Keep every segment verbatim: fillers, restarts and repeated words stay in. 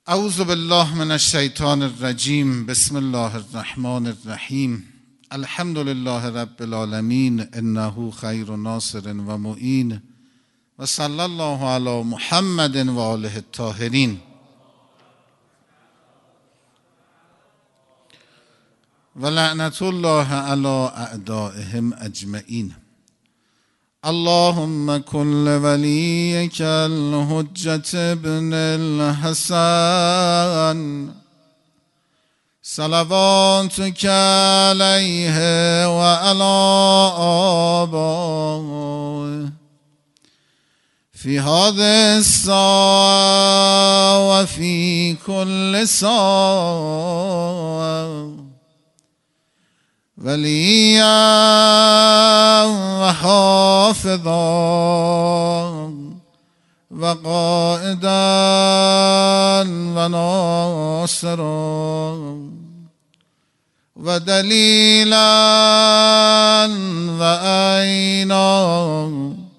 اعوذ بالله من الشیطان الرجیم. بسم الله الرحمن الرحیم. الحمد لله رب العالمین انه خیر ناصر و معین و صلی الله علی محمد و آله الطاهرین. و لعنت الله علی اعدائهم اجمعین. اللهم كن لوليك الحجة ابن الحسن صلواتك عليه وعلى آبائه في هذه الساعة وفي كل ساعة وليا وحافظا وقائدا وناصرا ودليلا وعينا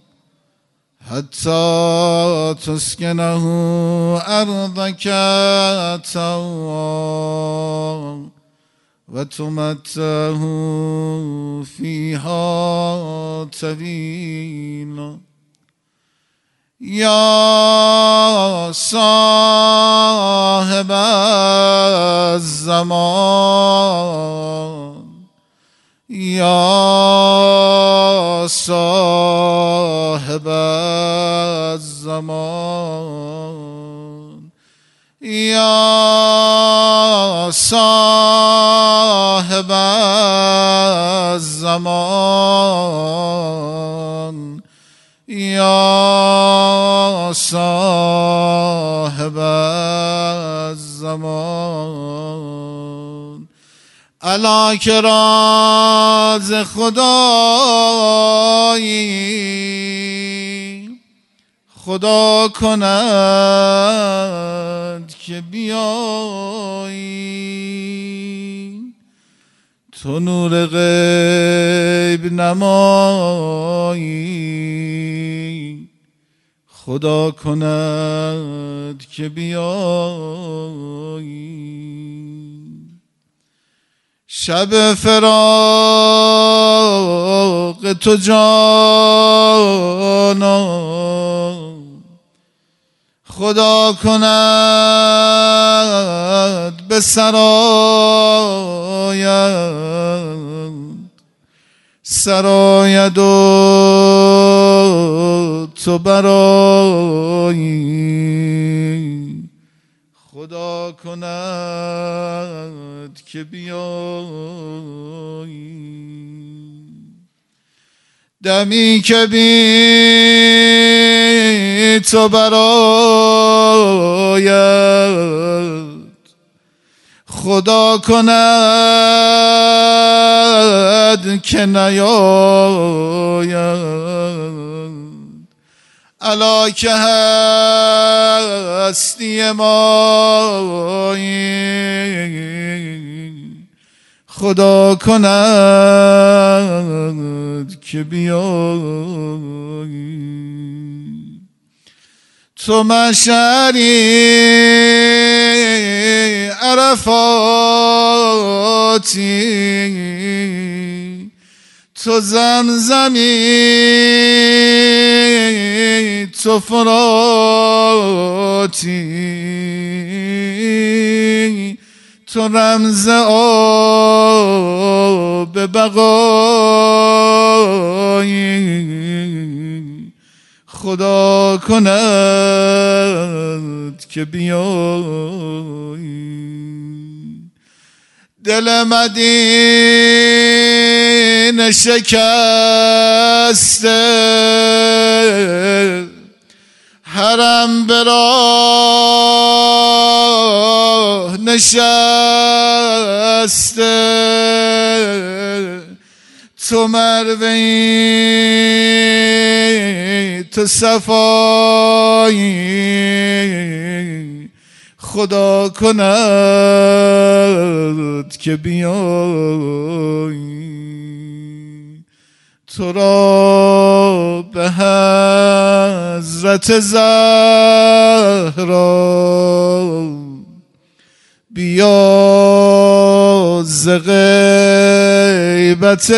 حتى تسكنه أرضك طوعا وتمتعه فيها طويلا. يا صاحب الزمان يا صاحب الزمان يا صاحب الزمان يا صاحب الزمان الا که راز خدایی خدا کند که بیایی تو نور غیب نمایی خدا کند که بیایی شب فراق تو جانا خدا کند به سراید سراید و تو برایی خدا کند که بیایی دمی که بی تو براید خدا کند که نیاید الا که هستی مایی خدا کند که بیایی تو مشعری عرفاتی تو زمزمی تو فراتی تو رمز آب بقایی خدا کند که بیایی دل مدینه شکسته حرم به راه نشسته تو مروی تو صفایی خدا کند که بیایی تو را به حضرت زهرا بیا ز غیبت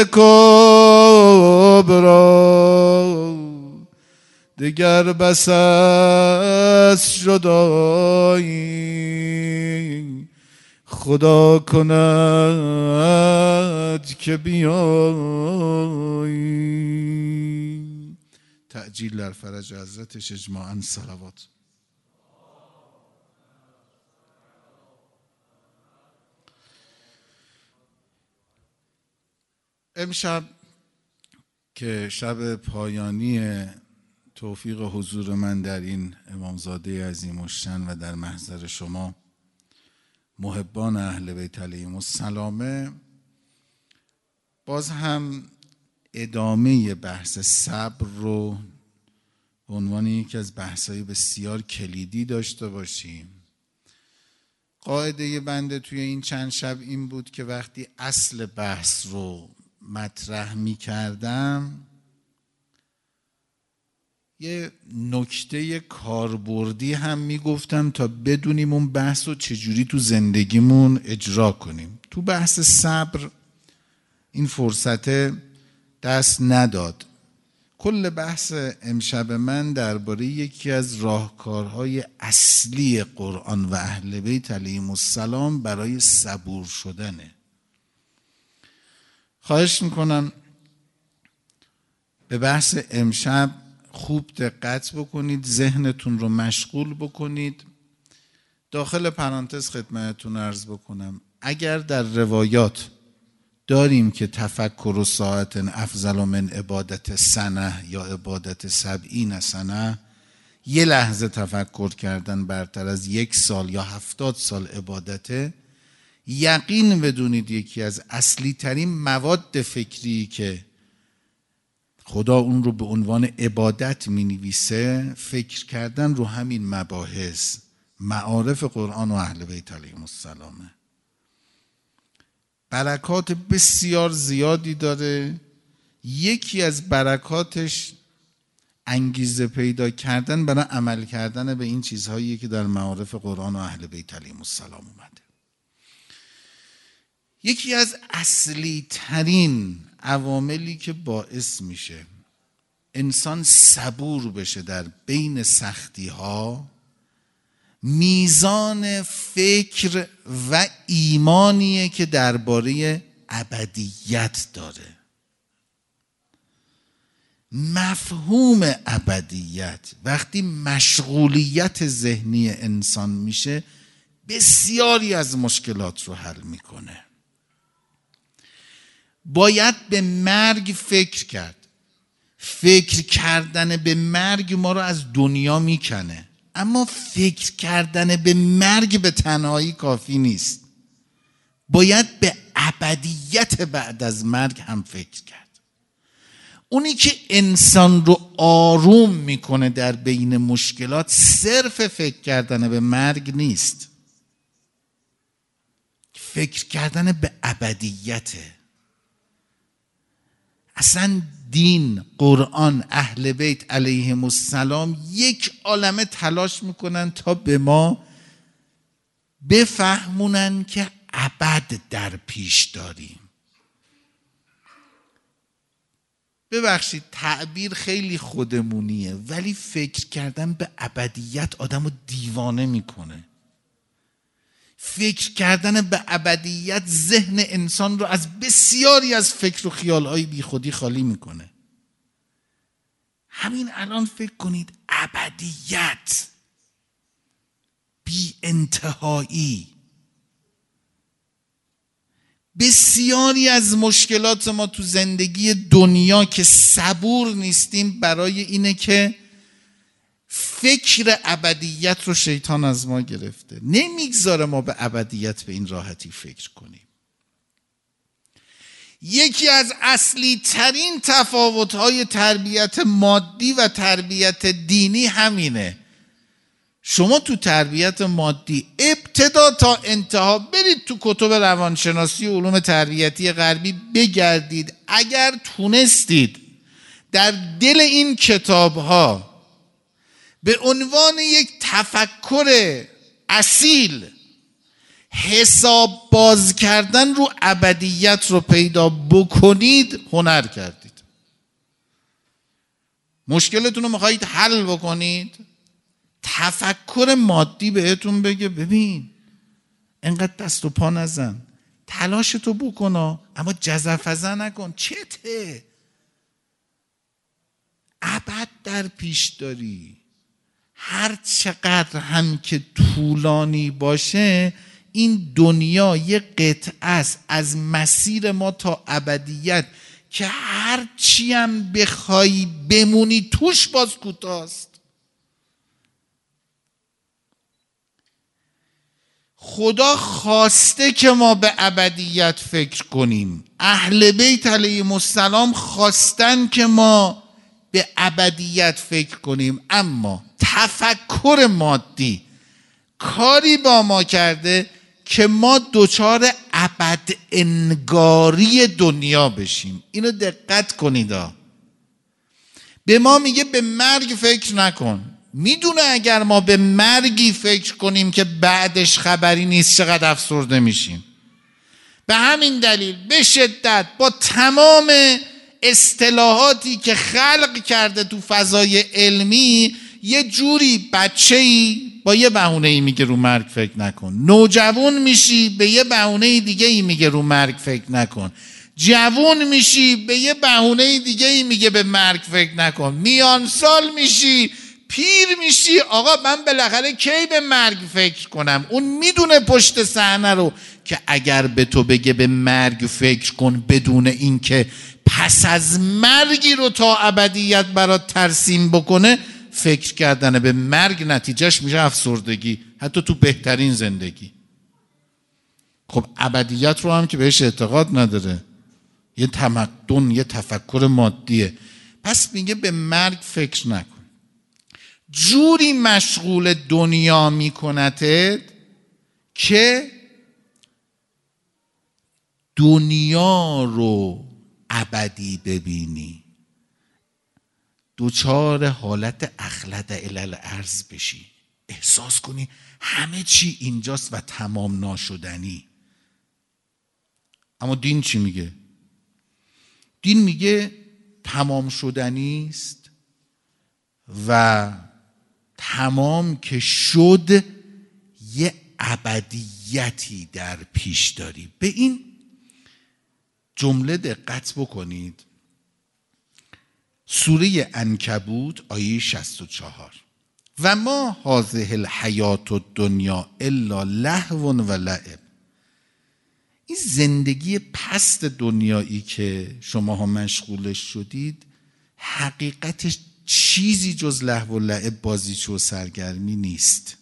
کبرا دگر بس است جدایی خدا کند که بیایی. تعجیل در فرج حضرتش اجماعاً صلوات. امشب که شب پایانی توفیق حضور من در این امامزاده عظیم الشأن و در محضر شما محبان اهل بیت علیهم السلام، باز هم ادامه بحث صبر رو به عنوان یکی از بحث‌های بسیار کلیدی داشته باشیم. قاعده بنده توی این چند شب این بود که وقتی اصل بحث رو مطرح می کردم یه نکته کاربردی هم می گفتم تا بدونیم اون بحث رو چجوری تو زندگیمون اجرا کنیم. تو بحث صبر این فرصت دست نداد. کل بحث امشب من درباره یکی از راهکارهای اصلی قرآن و اهل بیت علیهم السلام برای صبور شدنه. خواهش میکنم به بحث امشب خوب دقت بکنید، ذهنتون رو مشغول بکنید. داخل پرانتز خدمتتون عرض بکنم اگر در روایات داریم که تفکر و ساعت افضل من عبادت سنه یا عبادت سبعین سنه، یه لحظه تفکر کردن برتر از یک سال یا هفتاد سال عبادته، یقین بدونید یکی از اصلی ترین مواد فکری که خدا اون رو به عنوان عبادت می نویسه فکر کردن رو همین مباحث معارف قرآن و اهل بیت علیهم السلامه. برکات بسیار زیادی داره. یکی از برکاتش انگیزه پیدا کردن برای عمل کردن به این چیزهایی که در معارف قرآن و اهل بیت علیهم السلام اومده. یکی از اصلی ترین عواملی که باعث میشه انسان صبور بشه در بین سختی ها، میزان فکر و ایمانیه که درباره ابدیت داره. مفهوم ابدیت وقتی مشغولیت ذهنی انسان میشه بسیاری از مشکلات رو حل میکنه. باید به مرگ فکر کرد. فکر کردن به مرگ ما رو از دنیا میکنه، اما فکر کردن به مرگ به تنهایی کافی نیست. باید به ابدیت بعد از مرگ هم فکر کرد. اونی که انسان رو آروم میکنه در بین مشکلات صرف فکر کردن به مرگ نیست، فکر کردن به ابدیته. اصلا دین، قرآن، اهل بیت علیهم السلام یک عالمه تلاش میکنن تا به ما بفهمونن که ابد در پیش داریم. ببخشید تعبیر خیلی خودمونیه، ولی فکر کردن به ابدیت آدمو دیوانه میکنه. فکر کردن به ابدیت ذهن انسان رو از بسیاری از فکر و خیالهای بی خودی خالی میکنه. همین الان فکر کنید ابدیت بی انتهایی. بسیاری از مشکلات ما تو زندگی دنیا که صبور نیستیم برای اینه که فکر ابدیت رو شیطان از ما گرفته، نمیگذاره ما به ابدیت به این راحتی فکر کنیم. یکی از اصلی ترین تفاوت‌های تربیت مادی و تربیت دینی همینه. شما تو تربیت مادی ابتدا تا انتها برید تو کتب روانشناسی و علوم تربیتی غربی بگردید، اگر تونستید در دل این کتاب‌ها به عنوان یک تفکر اصیل حساب باز کردن رو ابدیت رو پیدا بکنید هنر کردید. مشکلتون رو میخواهید حل بکنید، تفکر مادی بهتون بگه ببین انقدر دست و پا نزن، تلاشتو بکن اما جزافزه نکن، چته؟ ابد در پیش داری. هر چقدر هم که طولانی باشه این دنیا یه قطعه است از مسیر ما تا ابدیت که هر چی هم بخوای بمونی توش باز کوتاست. خدا خواسته که ما به ابدیت فکر کنیم. اهل بیت علیهم السلام خواستن که ما به ابدیت فکر کنیم، اما تفکر مادی کاری با ما کرده که ما دچار ابد انگاری دنیا بشیم. اینو دقت کنید. به ما میگه به مرگ فکر نکن. میدونه اگر ما به مرگی فکر کنیم که بعدش خبری نیست چقدر افسرده میشیم. به همین دلیل به شدت با تمام اصطلاحاتی که خلق کرده تو فضای علمی یه جوری بچه‌ای با یه بهونه‌ای میگه رو مرگ فکر نکن، نوجوان میشی به یه بهونه دیگه ای میگه رو مرگ فکر نکن، جوان میشی به یه بهونه دیگه ای میگه به مرگ فکر نکن، میان سال میشی پیر میشی آقا من بالاخره کی به مرگ فکر کنم. اون میدونه پشت صحنه رو که اگر به تو بگه به مرگ فکر کن بدون اینکه پس از مرگی رو تا ابدیت برات ترسیم بکنه، فکر کردن به مرگ نتیجهش میشه افسردگی، حتی تو بهترین زندگی. خب ابدیت رو هم که بهش اعتقاد نداره، یه تمدن، یه تفکر مادیه. پس میگه به مرگ فکر نکن. جوری مشغول دنیا میکنتت که دنیا رو ابدی ببینی، دوچار حالت اخلد علل ارض بشی، احساس کنی همه چی اینجاست و تمام ناشدنی. اما دین چی میگه؟ دین میگه تمام شدنی است و تمام که شد یه ابدیتی در پیش داری. به این جمله دقت بکنید. سوره عنکبوت آیه شصت و چهار: و ما هذه الحیات الدنیا الا لهو و لعب. این زندگی پست دنیایی که شماها مشغولش شدید حقیقتش چیزی جز لهو و لعب، بازیچه و سرگرمی نیست.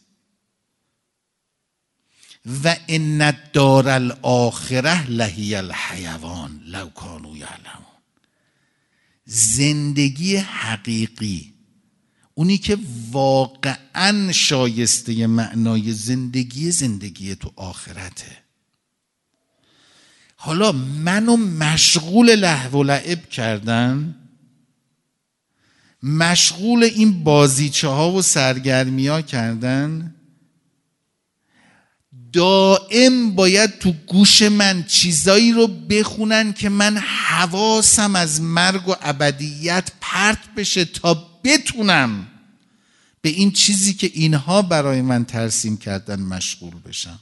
و ان الدار الاخره لهی الحیوان لو کانوا یعلمون. زندگی حقیقی، اونی که واقعا شایسته معنای زندگی، زندگی تو آخرته. حالا منو مشغول لهو و لعب کردن، مشغول این بازیچه ها و سرگرمی ها کردن. دائم باید تو گوش من چیزایی رو بخونن که من حواسم از مرگ و ابدیت پرت بشه تا بتونم به این چیزی که اینها برای من ترسیم کردن مشغول بشم.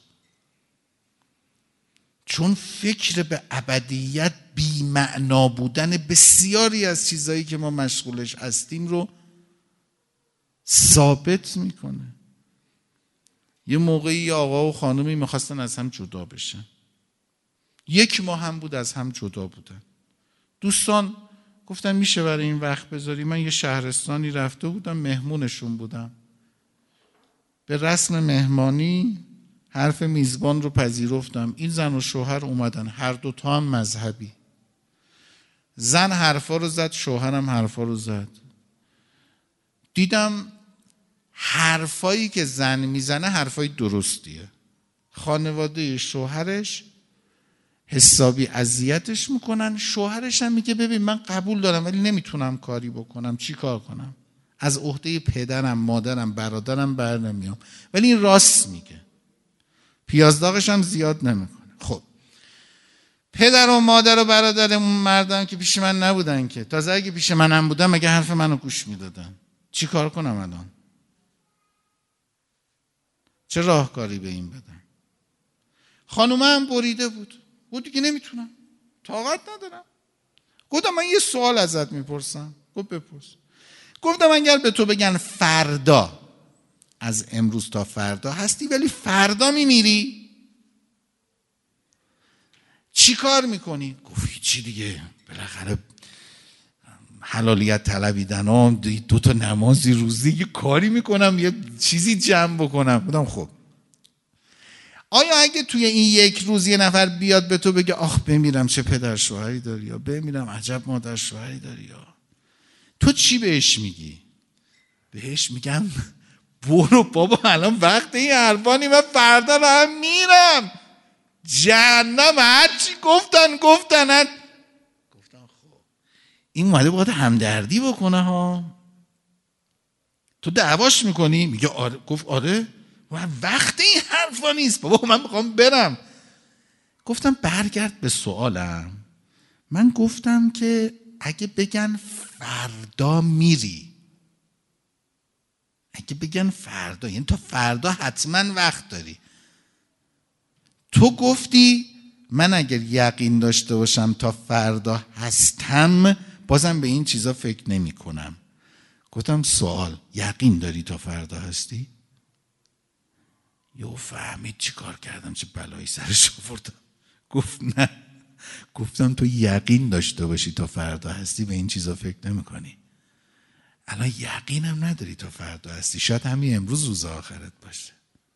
چون فکر به ابدیت بی معنا بودن بسیاری از چیزایی که ما مشغولش هستیم رو ثابت میکنه. یه موقعی آقا و خانمی میخواستن از هم جدا بشن، یک ماه هم بود از هم جدا بودن. دوستان گفتن میشه برای این وقت بذاری؟ من یه شهرستانی رفته بودم، مهمونشون بودم. به رسم مهمانی حرف میزبان رو پذیرفتم. این زن و شوهر اومدن، هر دوتا هم مذهبی. زن حرفا رو زد، شوهرم حرفا رو زد. دیدم حرفایی که زن میزنه حرفای درستیه. خانواده شوهرش حسابی اذیتش میکنن. شوهرش هم میگه ببین من قبول دارم ولی نمیتونم کاری بکنم، چی کار کنم؟ از عهده پدرم، مادرم، برادرم بر نمیام. ولی این راست میگه. پیاز داغش هم زیاد نمیکنه. خب پدر و مادر و برادر اون مردم که پیش من نبودن که، تازه اگه پیش منم بودن مگه حرف منو گوش میدادن؟ چی کار کنم الان؟ چه راهکاری به این بدم؟ خانومه هم بریده بود، گفت دیگه نمیتونم، طاقت ندارم. گفتم من یه سوال ازت میپرسم. گفت بپرس. گفتم اگر به تو بگن فردا، از امروز تا فردا هستی ولی فردا میمیری، چی کار میکنی؟ گفت هیچی دیگه، بالاخره حلالیت طلبیدن هم دو تا نمازی روزی یه کاری میکنم، یه چیزی جمع بکنم. بودم خب آیا اگه توی این یک روز یه نفر بیاد به تو بگه آخ بمیرم چه پدر شوهری داری، یا بمیرم عجب مادر شوهری داری، یا تو چی بهش میگی؟ بهش میگم برو بابا الان وقت این حرفانی، من فردا راه میرم جهنم، هرچی گفتن گفتن. گفتم خب این اومده باید همدردی بکنه ها، تو دعواش میکنی؟ میگه آره. گفت آره وقت این حرفا نیست بابا، من میخوام برم. گفتم برگرد به سوالم. من گفتم که اگه بگن فردا میری، اگه بگن فردا، یعنی تا فردا حتما وقت داری. تو گفتی من اگر یقین داشته باشم تا فردا هستم بازم به این چیزا فکر نمی کنم. گفتم سوال، یقین داری تا فردا هستی؟ یو فهمید چی کار کردم، چه بلایی سرش آوردم. گفت نه. گفتم تو یقین داشته باشی تا فردا هستی به این چیزا فکر نمی کنی. الان یقینم نداری تا فردا هستی، شاید همین امروز روز آخرت باشه.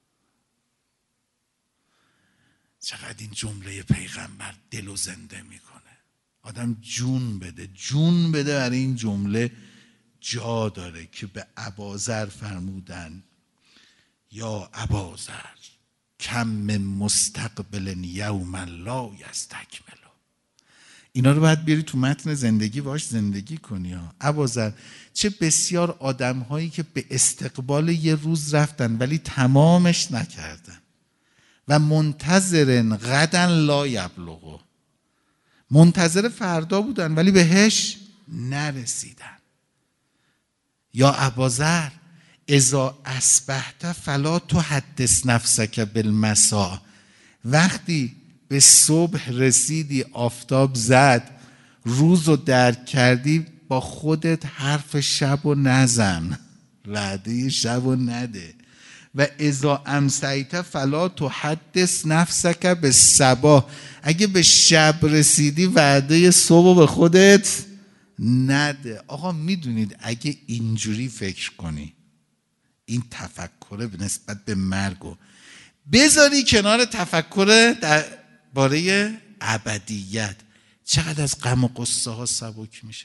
چقدر این جمله پیغمبر دل و زنده میکنه. آدم جون بده، جون بده برای این جمله. جا داره که به اباذر فرمودن یا اباذر کم من مستقبل یوم لا یستکمل. اینا رو باید بیاری تو متن زندگی باش زندگی کنی ها. اباذر چه بسیار آدم هایی که به استقبال یه روز رفتن ولی تمامش نکردن و منتظرن غدن لا یبلغو، منتظر فردا بودن ولی بهش نرسیدن. یا اباذر اذا اصبحت فلا تحدث نفسک بالمساء، وقتی به صبح رسیدی آفتاب زد روز رو درک کردی با خودت حرف شب و نزن، وعده شب و نده. و اذا امسیت فلا تحدث نفسک بالصباح، اگه به شب رسیدی وعده صبح به خودت نده. آقا میدونید اگه اینجوری فکر کنی، این تفکر به نسبت به مرگو بذاری کنار تفکر درباره ابدیت، چقدر از غم و قصه ها سبک میشه.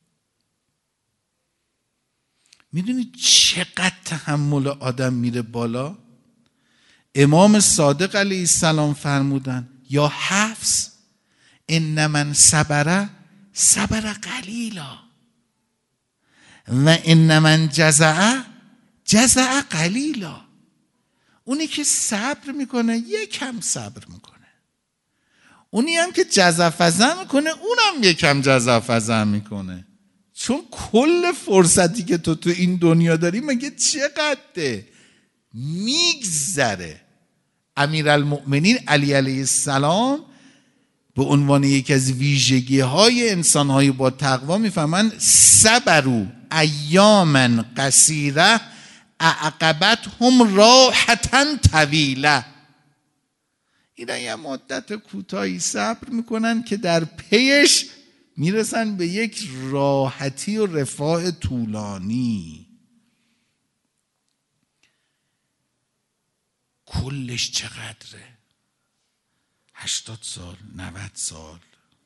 میدونید چقدر تحمل آدم میره بالا؟ امام صادق علیه السلام فرمودن یا حفص ان من صبر صبر قلیلا و ان من جزع جزع قلیلا. اونی که صبر میکنه یکم صبر میکنه، اونی هم که جزع فزع میکنه اونم یکم جزع فزع میکنه. چون کل فرصتی که تو تو این دنیا داری مگه چقدره؟ میگذره. امیرالمؤمنین علی علیه السلام به عنوان یکی از ویژگی های انسان های با تقوا میفهمن صبروا ایاما قصیره اعقبتهم راحة طویله. اینا یه مدت کوتاهی صبر میکنن که در پیش میرسن به یک راحتی و رفاه طولانی. کلش چقدره؟ هشتاد سال، نود سال،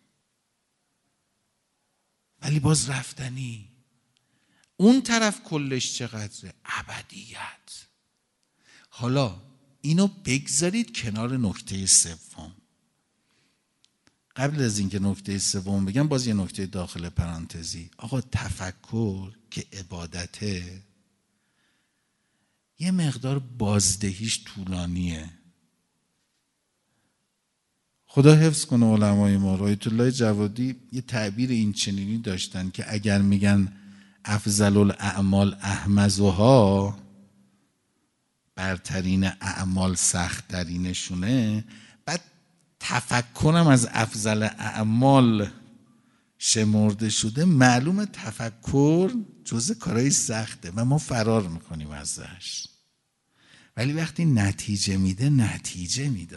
ولی باز رفتنی. اون طرف کلش چقدره؟ ابدیت. حالا اینو بگذارید کنار نکته سوم. قبل از اینکه نکته سوم بگم باز یه نکته داخل پرانتزی. آقا تفکر که عبادته یه مقدار بازدهیش طولانیه. خدا حفظ کنه علمای ما. آیت الله جوادی یه تعبیر این چنینی داشتن که اگر میگن افضل الاعمال احمزها، برترین اعمال سخت ترینشونه، بعد تفکرم از افضل اعمال شمرده شده، معلومه تفکر جزء کارهای سخته و ما فرار میکنیم ازش، ولی وقتی نتیجه میده نتیجه میده.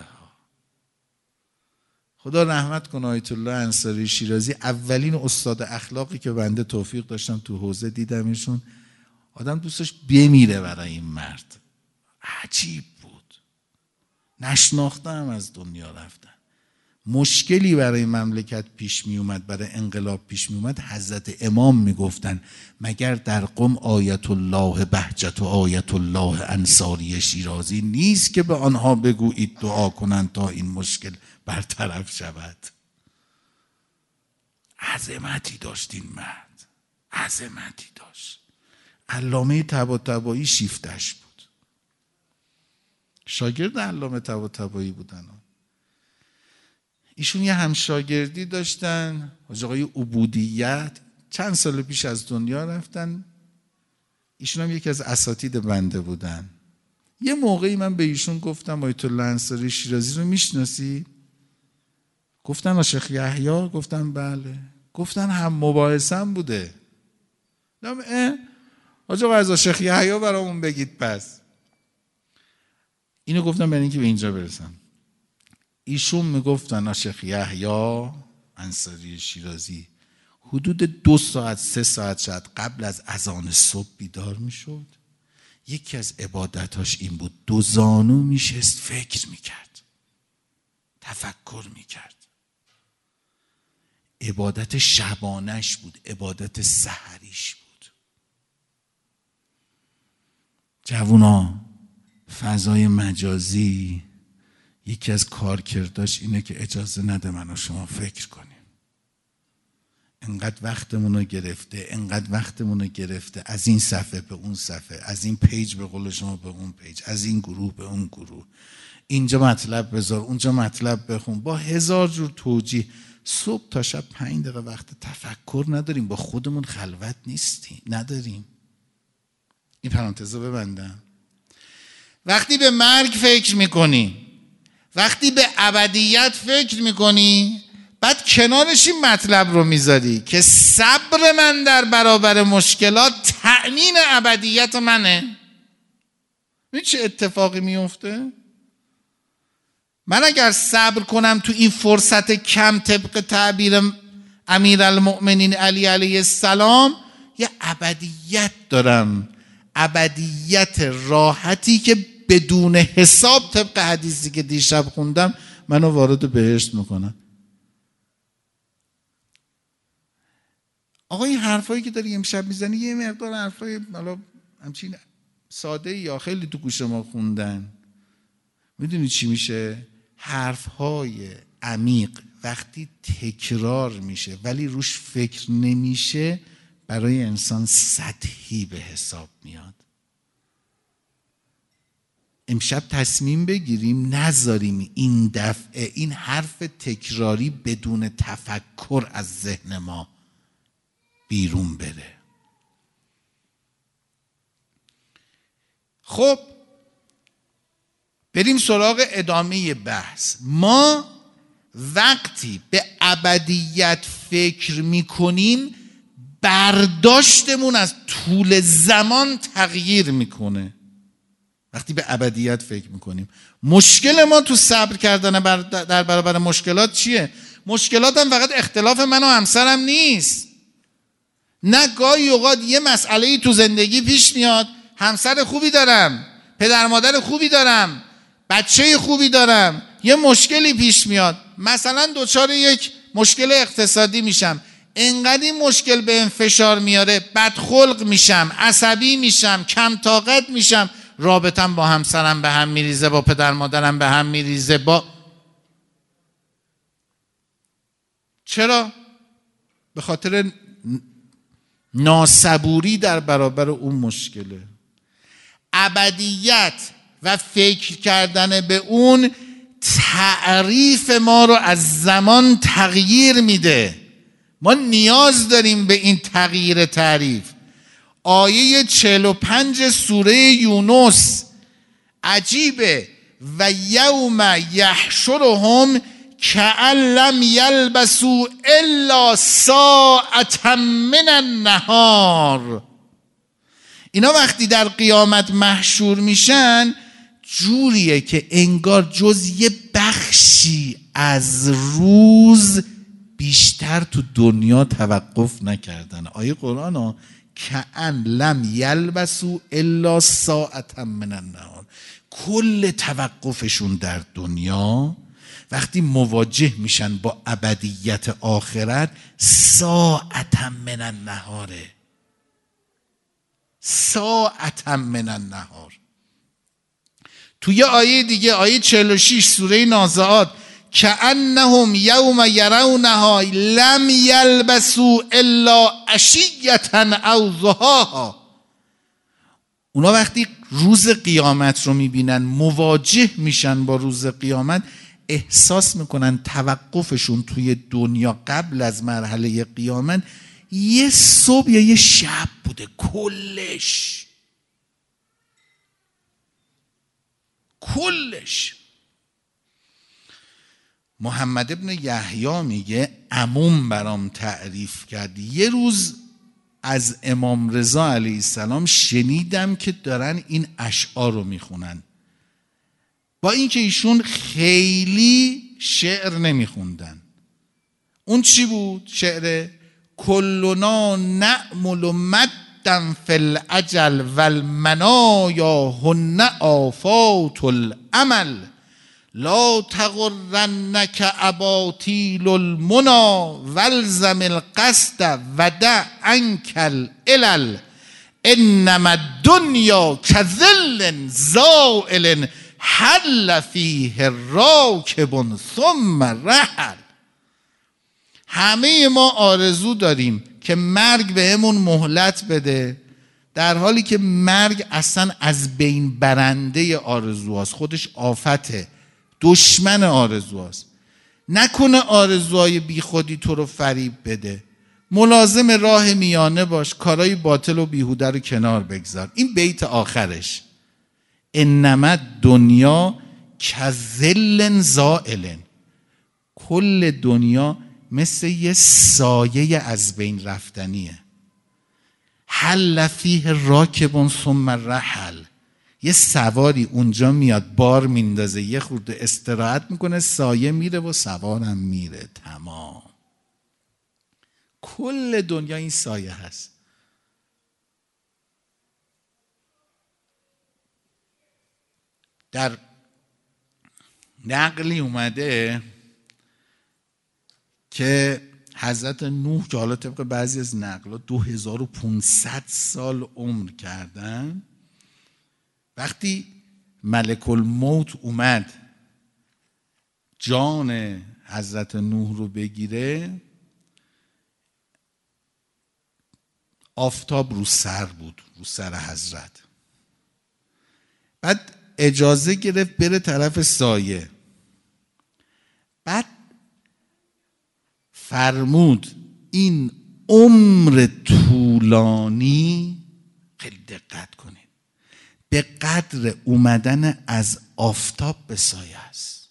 خدا رحمت کنه آیت الله انصاری شیرازی، اولین استاد اخلاقی که بنده توفیق داشتم تو حوزه دیدمشون، آدم دوستش بمیره برای این مرد. عجیب بود، نشناختم از دنیا رفتن. مشکلی برای مملکت پیش می اومد، برای انقلاب پیش می اومد، حضرت امام می گفتن مگر در قم آیت الله بهجت و آیت الله انصاری شیرازی نیست که به آنها بگویید دعا کنند تا این مشکل برطرف شود. عظمتی داشت این مرد، عظمتی داشت. علامه طباطبایی شیفتش بود، شاگرد علامه طباطبایی بودن. ایشون یه همشاگردی داشتن، حاج آقای عبودیت، چند سال پیش از دنیا رفتن. ایشون هم یکی از اساتید بنده بودن. یه موقعی من به ایشون گفتم آیت الله انصاری شیرازی رو میشناسی؟ گفتن شیخ یحیی؟ گفتم بله. گفتن هم مباحثم بوده. گفتم اه حاج آقا از شیخ یحیی برامون بگید. پس اینو گفتم برای اینکه به اینجا برسم. ایشون میگفتن شیخ یحیی انصاری شیرازی حدود دو ساعت سه ساعت شاید قبل از اذان صبح بیدار میشد. یکی از عبادتاش این بود، دو زانو میشست فکر میکرد، تفکر میکرد. عبادت شبانش بود، عبادت سحریش بود. جوونا، فضای مجازی یکی از کارکرداش اینه که اجازه نده من و شما فکر کنیم. انقدر وقتمون رو گرفته، انقدر وقتمون رو گرفته، از این صفحه به اون صفحه، از این پیج به قول شما به اون پیج، از این گروه به اون گروه، اینجا مطلب بذار اونجا مطلب بخون، با هزار جور توجیه. صبح تا شب پنج دقیقه وقت تفکر نداریم، با خودمون خلوت نیستیم، نداریم. این پرانتز رو ببندم. وقتی به مرگ فکر میکنی، وقتی به ابدیت فکر میکنی، بعد کنارش این مطلب رو میذاری که صبر من در برابر مشکلات تأمین ابدیت منه. این چه اتفاقی میفته؟ من اگر صبر کنم تو این فرصت کم، طبق تعبیر امیرالمؤمنین علی علیه السلام، یه ابدیت دارم، ابدیت راحتی که بدون حساب، طبق حدیثی که دیشب خوندم، منو وارد بهشت میکنن. آقا این حرفایی که داری امشب میزنی یه مقدار حرفای حالا همچین ساده یا خیلی تو گوش ما خوندن. میدونی چی میشه؟ حرفهای عمیق وقتی تکرار میشه ولی روش فکر نمیشه، برای انسان سطحی به حساب میاد. امشب تصمیم بگیریم نذاریم این دفعه این حرف تکراری بدون تفکر از ذهن ما بیرون بره. خب بریم سراغ ادامه بحث. ما وقتی به ابدیت فکر میکنیم، برداشتمون از طول زمان تغییر میکنه. وقتی به ابدیت فکر میکنیم، مشکل ما تو صبر کردن بر در برابر مشکلات چیه؟ مشکلات هم فقط اختلاف من و همسرم نیست. نه، گاهی اوقات یه مسئله‌ای تو زندگی پیش میاد، همسر خوبی دارم، پدر مادر خوبی دارم، بچه خوبی دارم، یه مشکلی پیش میاد، مثلا دچار یک مشکل اقتصادی میشم، انقدر این مشکل به انفشار میاره، بدخلق میشم، عصبی میشم، کم طاقت میشم، رابطم با همسرم به هم میریزه، با پدر مادرم به هم میریزه. با چرا؟ به خاطر ناصبوری در برابر اون مشکله. ابدیت و فکر کردن به اون تعریف ما رو از زمان تغییر میده. ما نیاز داریم به این تغییر تعریف. آیه چهل و پنج سوره یونس عجیبه. و یوم یحشرهم کأن لم یلبسوا الا ساعة من النهار. اینا وقتی در قیامت محشور میشن جوریه که انگار جز یه بخشی از روز بیشتر تو دنیا توقف نکردن. آیه قرآن ها کأن لم یلبسوا الا ساعة من النهار. کل توقفشون در دنیا وقتی مواجه میشن با ابدیت آخرت ساعة من النهاره. ساعة من النهار. توی آیه دیگه آیه چهل و شش سوره نازعات کأنهم یوم یرونها لم یلبسوا الا عشیة او ضحاها. اونا وقتی روز قیامت رو میبینن مواجه میشن با روز قیامت احساس میکنن توقفشون توی دنیا قبل از مرحله قیامت یه صبح یا یه شب بوده. کلش کلش محمد ابن یحیی میگه عموم برام تعریف کرد. یه روز از امام رضا علیه السلام شنیدم که دارن این اشعار رو میخونن، با اینکه ایشون خیلی شعر نمیخوندن. اون چی بود؟ شعر کلنا نعمل مدن فی الاجل والمنایا هن آفات الامل لا تغرنک اباطیل المنی والزم القصد ودع عنک العلل انما الدنیا کظل زائل حل فیه راکب ثم رحل. همه ما آرزو داریم که مرگ بهمون مهلت بده، در حالی که مرگ اصلا از بین برنده آرزوهاست. خودش آفته، دشمن آرزوهاست. نکنه آرزوهای بی خودی تو رو فریب بده. ملازم راه میانه باش، کارهای باطل و بیهوده رو کنار بگذار. این بیت آخرش انما دنیا کظل زائل. کل دنیا مثل یه سایه از بین رفتنیه. حل فیه راکب ثم رحل. یه سواری اونجا میاد بار میندازه، یه خورده استراحت میکنه، سایه میره و سوارم میره. تمام. کل دنیا این سایه هست. در نقلی اومده که حضرت نوح که حالا طبق بعضی از نقل‌ها دو هزار و پانصد سال عمر کردن، وقتی ملک الموت اومد جان حضرت نوح رو بگیره، آفتاب رو سر بود، رو سر حضرت. بعد اجازه گرفت بره طرف سایه. بعد فرمود این عمر طولانی، خیلی دقت کنید، به قدر اومدن از آفتاب به سایه است.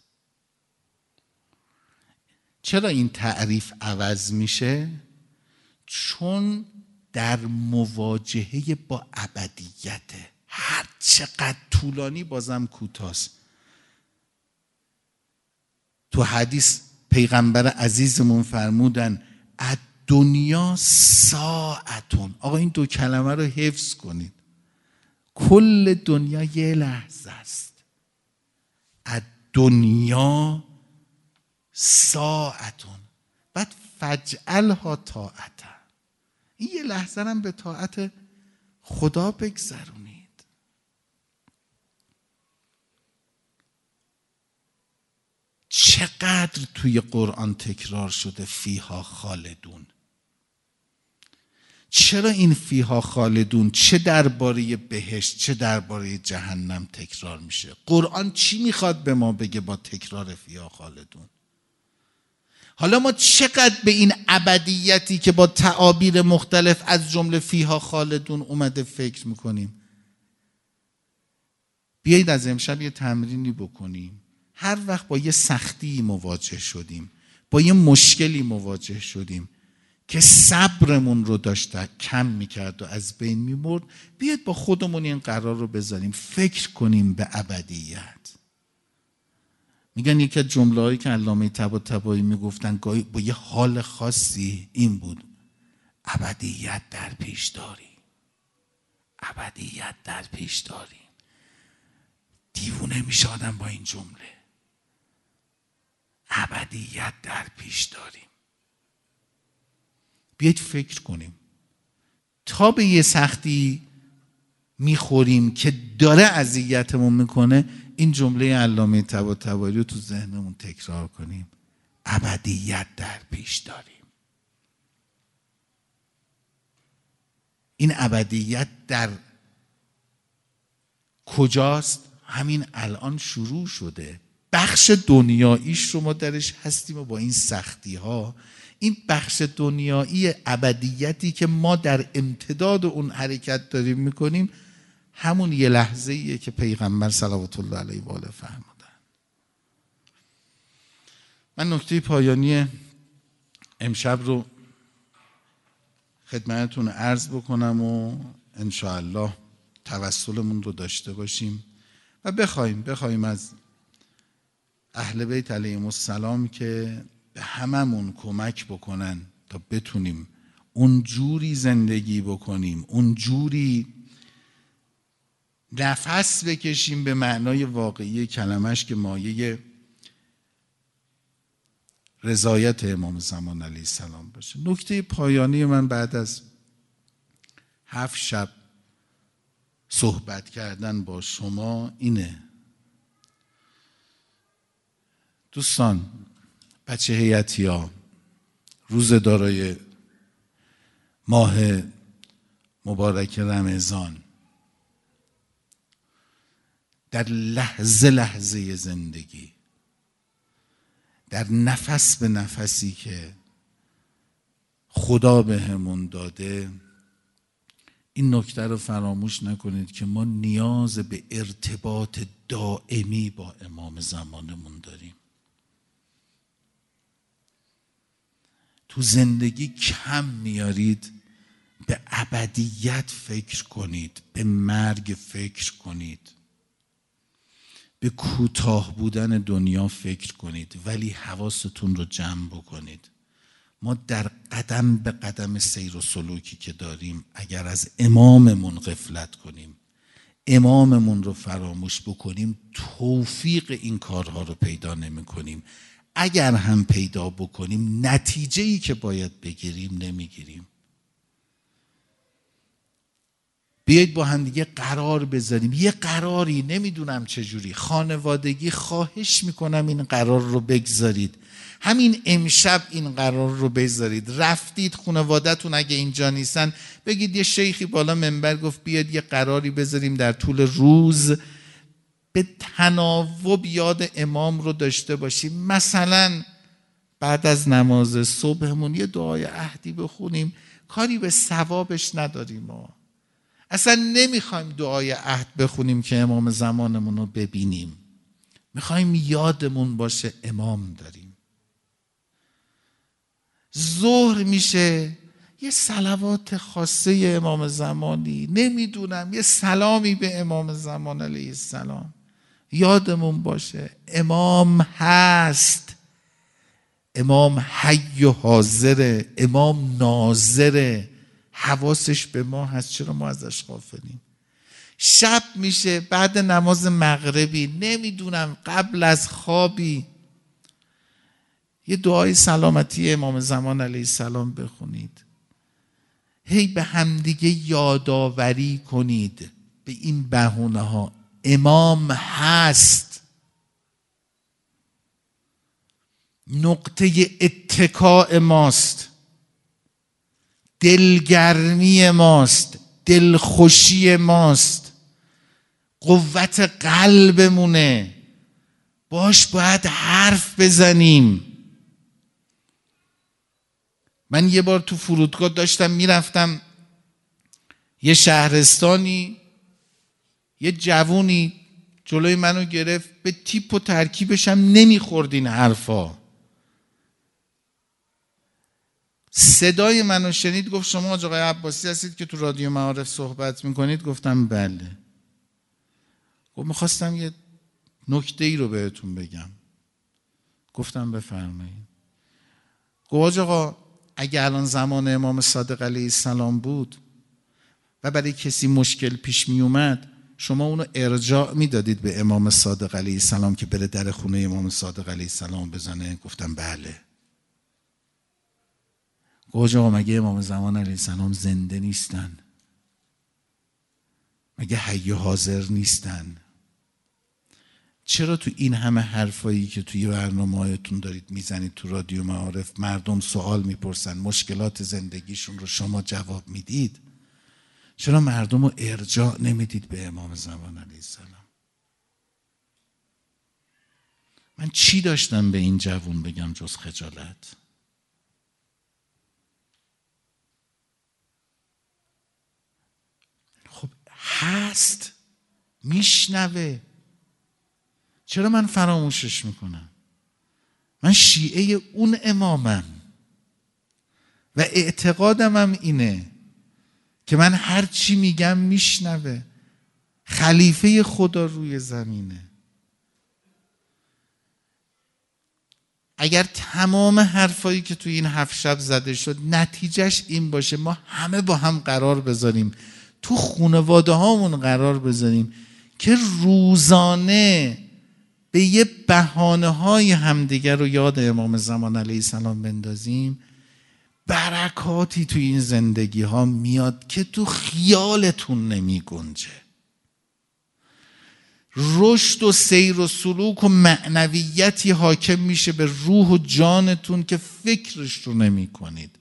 چرا این تعریف عوض میشه؟ چون در مواجهه با ابدیته. هر چقدر طولانی بازم کوتاست. تو حدیث پیغمبر عزیزمون فرمودن الدنیا ساعتون. آقا این دو کلمه رو حفظ کنید. کل دنیا یه لحظه است. الدنیا ساعتون. بعد فجعلها طاعتا. این یه لحظه هم به طاعت خدا بگذرونید. چقدر توی قرآن تکرار شده فیها خالدون. چرا این فیها خالدون چه درباره بهشت چه درباره جهنم تکرار میشه؟ قرآن چی میخواد به ما بگه با تکرار فیها خالدون؟ حالا ما چقدر به این ابدیتی که با تعابیر مختلف از جمله فیها خالدون اومده فکر میکنیم؟ بیایید از امشب یه تمرینی بکنیم. هر وقت با یه سختی مواجه شدیم، با یه مشکلی مواجه شدیم که صبرمون رو داشته کم میکرد و از بین میبرد، بیاید با خودمون این قرار رو بذاریم فکر کنیم به ابدیت. میگن یکی از جمله‌هایی که علامه طباطبایی میگفتن گاهی با یه حال خاصی این بود: ابدیت در پیش داری، ابدیت در پیش داری. دیوونه میشه آدم با این جمله. ابدیت در پیش داریم. بیایید فکر کنیم تا به یه سختی میخوریم که داره اذیتمون میکنه، این جمله علامه طباطبایی رو تو ذهنمون تکرار کنیم: ابدیت در پیش داریم. این ابدیت در کجاست؟ همین الان شروع شده. بخش دنیاییش رو ما درش هستیم و با این سختی ها، این بخش دنیایی ابدیتی که ما در امتداد اون حرکت داریم میکنیم، همون یه لحظه ایه که پیغمبر صلوات الله علیه و آله فرمودن. من نکته پایانی امشب رو خدمتتون عرض بکنم و انشاءالله توسلمون رو داشته باشیم و بخوایم بخوایم از اهل بیت علیهم السلام که به هممون کمک بکنن تا بتونیم اون جوری زندگی بکنیم، اون جوری نفس بکشیم به معنای واقعی کلمش که مایه رضایت امام زمان علیه السلام باشه. نکته پایانی من بعد از هفت شب صحبت کردن با شما اینه: دوستان، بچه هیئتیا، روز دارای ماه مبارک رمضان، در لحظه لحظه زندگی، در نفس به نفسی که خدا بهمون داده، این نکته رو فراموش نکنید که ما نیاز به ارتباط دائمی با امام زمانمون داریم. تو زندگی کم میارید به ابدیت فکر کنید، به مرگ فکر کنید، به کوتاه بودن دنیا فکر کنید، ولی حواستون رو جمع بکنید. ما در قدم به قدم سیر و سلوکی که داریم اگر از اماممون غفلت کنیم، اماممون رو فراموش بکنیم، توفیق این کارها رو پیدا نمی کنیم. اگر هم پیدا بکنیم نتیجه‌ای که باید بگیریم نمیگیریم. بیایید با هم دیگه قرار بذاریم، یه قراری، نمیدونم چجوری، خانوادگی خواهش میکنم این قرار رو بگذارید. همین امشب این قرار رو بذارید. رفتید خانوادتون اگه اینجا نیستن بگید یه شیخی بالا منبر گفت بیاد یه قراری بذاریم در طول روز به تناوب یاد امام رو داشته باشیم. مثلا بعد از نماز صبحمون یه دعای عهدی بخونیم. کاری به ثوابش نداریم، ما اصلا نمیخوایم دعای عهد بخونیم که امام زمانمون رو ببینیم، میخوایم یادمون باشه امام داریم. ظهر میشه یه صلوات خاصه امام زمانی، نمیدونم یه سلامی به امام زمان علیه السلام، یادمون باشه امام هست، امام حی و حاضره، امام ناظره، حواسش به ما هست. چرا ما ازش غافلیم؟ شب میشه بعد نماز مغربی، نمیدونم قبل از خوابی، یه دعای سلامتی امام زمان علیه السلام بخونید. هی به همدیگه یادآوری کنید به این بهونه ها. امام هست، نقطه اتکاء ماست، دلگرمی ماست، دلخوشی ماست، قوت قلبمونه، باش باید حرف بزنیم. من یه بار تو فرودگاه داشتم میرفتم یه شهرستانی، یه جوونی جلوی منو گرفت، به تیپ و ترکیبش هم نمیخورد این حرفا. صدای منو شنید، گفت شما آقای عباسی هستید که تو رادیو معارف صحبت میکنید؟ گفتم بله. گفت میخواستم یه نکته ای رو بهتون بگم. گفتم بفرمایید. گفت آقا اگه الان زمان امام صادق علیه السلام بود و برای کسی مشکل پیش می اومد، شما اونو ارجاع میدادید به امام صادق علیه السلام که بره در خونه امام صادق علیه السلام بزنه؟ گفتم بله. گفت آقا مگه امام زمان علیه السلام زنده نیستن؟ مگه حی و حاضر نیستن؟ چرا تو این همه حرفایی که توی برنامه‌هایتون دارید میزنید تو رادیو معارف، مردم سوال میپرسن، مشکلات زندگیشون رو شما جواب میدید، چرا مردم رو ارجاع نمیدید به امام زمان علیه السلام؟ من چی داشتم به این جوون بگم جز خجالت؟ خب هست، میشنوه، چرا من فراموشش میکنم؟ من شیعه اون امامم و اعتقادم هم اینه که من هر چی میگم میشنوه. خلیفه خدا روی زمینه. اگر تمام حرفایی که توی این هفت شب زده شد نتیجهش این باشه ما همه با هم قرار بذاریم، تو خانواده هامون قرار بذاریم که روزانه به یه بهانه های همدیگر رو یاد امام زمان علیه السلام بندازیم، برکاتی تو این زندگی ها میاد که تو خیالتون نمی گنجه. رشد و سیر و سلوک و معنویتی حاکم میشه به روح و جانتون که فکرش رو نمی کنید.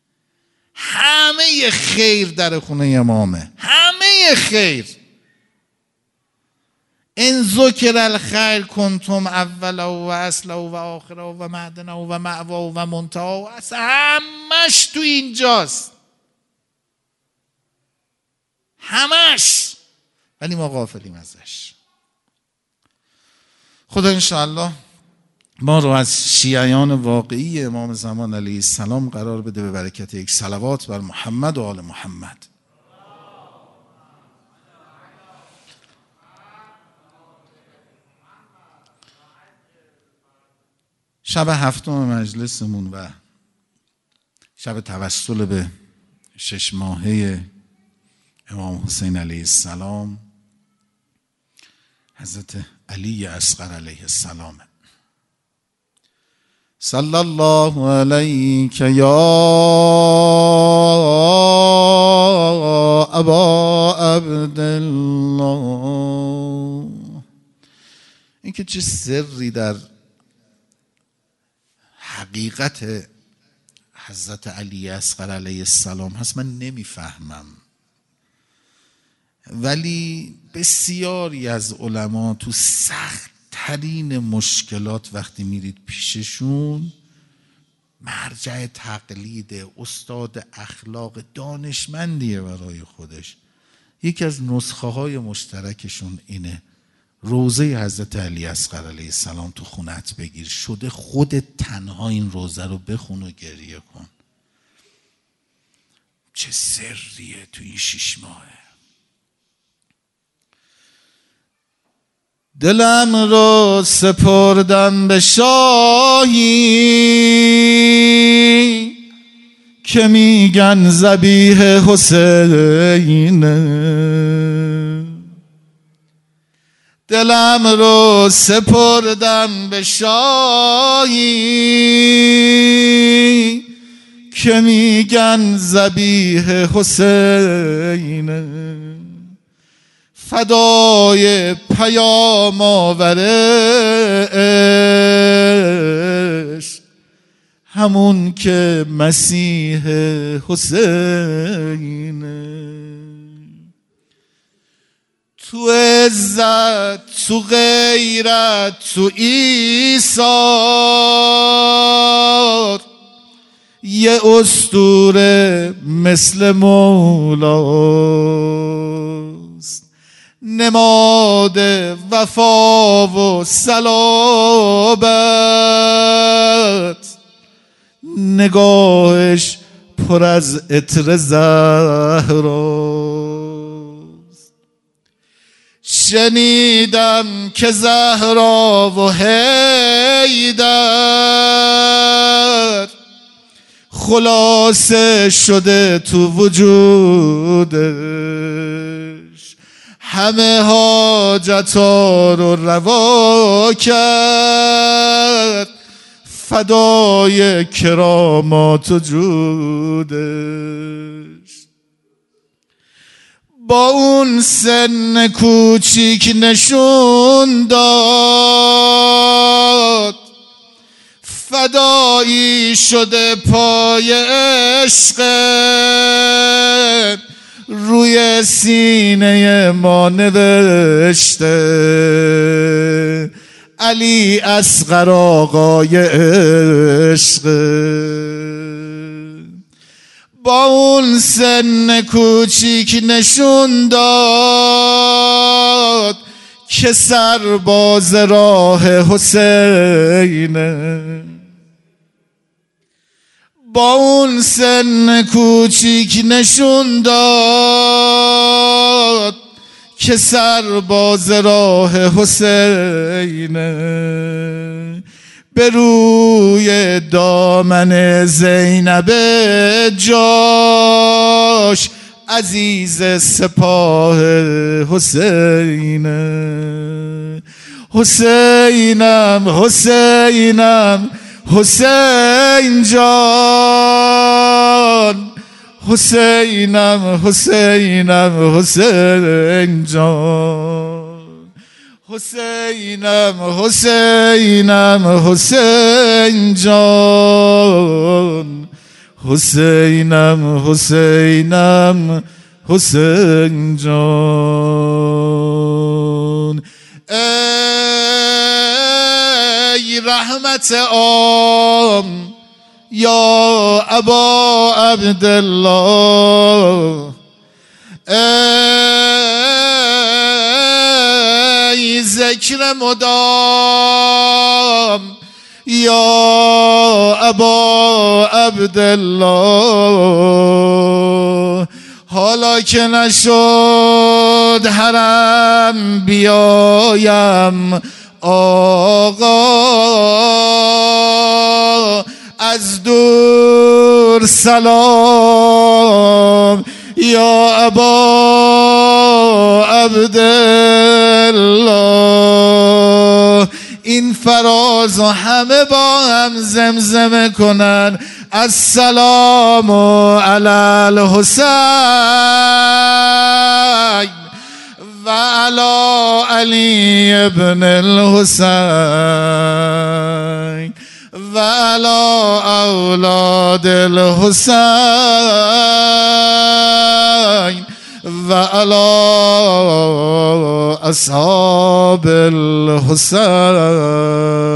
همه خیر در خونه امامه، همه خیر. ان ذکر الخیر کنتم اوله و اصله و آخره و معدنه و مأوا و منتهی، و همش تو اینجاست، همش، ولی ما غافلیم ازش. خدا انشاءالله ما رو از شیعیان واقعی امام زمان علیه السلام قرار بده، به برکت یک صلوات بر محمد و آل محمد. شب هفتم مجلسمون و شب توسل به شش ماهه امام حسین علیه السلام، حضرت علی اصغر علیه السلام. صلی الله علیک یا ابا عبدالله. این که چه سری در حقیقت حضرت علی اصغر علیه السلام هست من نمیفهمم، ولی بسیاری از علما تو سخت ترین مشکلات وقتی میرید پیششون، مرجع تقلید، استاد اخلاق، دانشمندیه برای خودش. یکی از نسخه های مشترکشون اینه: روزه حضرت علی اصغر علیه السلام تو خونت بگیر، شده خودت تنها این روزه رو بخون و گریه کن. چه سریه تو این شش ماهه. دلم رو سپردم به شاهی که میگن ذبیح حسینه، دلم رو سپردم به شاهی که میگن ذبیح حسینه، فدای پیام آورش همون که مسیح حسینه. تو عزت، تو غیرت، تو ایثار یه اسطوره مثل مولاست. نماد وفا و صلابت، نگاهش پر از عطر زهراست. شنیدم که زهرا و حیدر خلاصه شده تو وجودش، همه حاجتا رو روا کرد فدای کرامات و جودش. با اون سن کوچیک نشون داد فدایی شده پای عشق، روی سینه ما نوشته علی اصغر آقای عشق. با اون سن کوچیک نشون داد که سرباز راه حسینه. با اون سن کوچیک نشون داد که سرباز راه حسینه. به روی دامن زینب جاش عزیز سپاه حسینه. حسینم حسینم حسین جان، حسینم حسینم حسین جان، حسینم حسینم حسین جان، حسینم حسینم حسین جان. ای رحمت عام یا ابا عبدالله، ای ذکر مدام یا ابا عبدالله. حالا که نشد حرم بیایم آقا، از دور سلام یا ابا عبدالله. این فراز و همه با هم زمزمه کنن السلام علی الحسین و علی علی ابن الحسین و علی اولاد الحسین و علی اصحاب الحسین.